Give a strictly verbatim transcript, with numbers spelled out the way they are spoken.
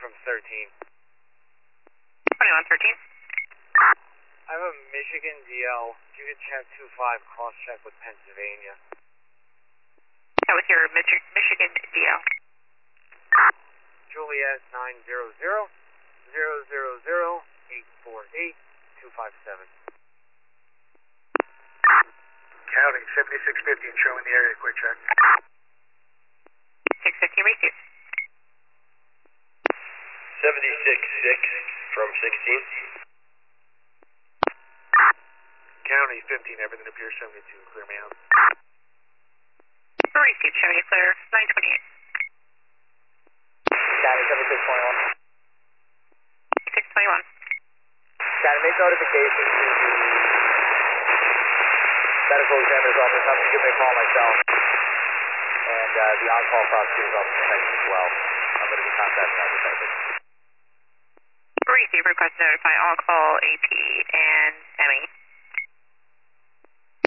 from thirteen. twenty-one thirteen. I have a Michigan D L. If you could check two five, cross-check with Pennsylvania. Yeah, with your Mich- Michigan D L. Juliet nine zero zero zero zero zero eight four eight two five seven. County, seventy-six fifty, showing the area, quick check. six fifty, receive. seventy-six six from sixteen. County, fifteen, everything appears seventy-two, clear me out. Receive, show you clear, nine twenty-eight. County, seventy-six twenty-one. six twenty-one. County, make notification to the medical examiner's office. Have them give me a call myself. And uh, the on-call prosecutor's office in Texas as well. I'm going to be contacting our detectives. Receive, request to notify on-call A P and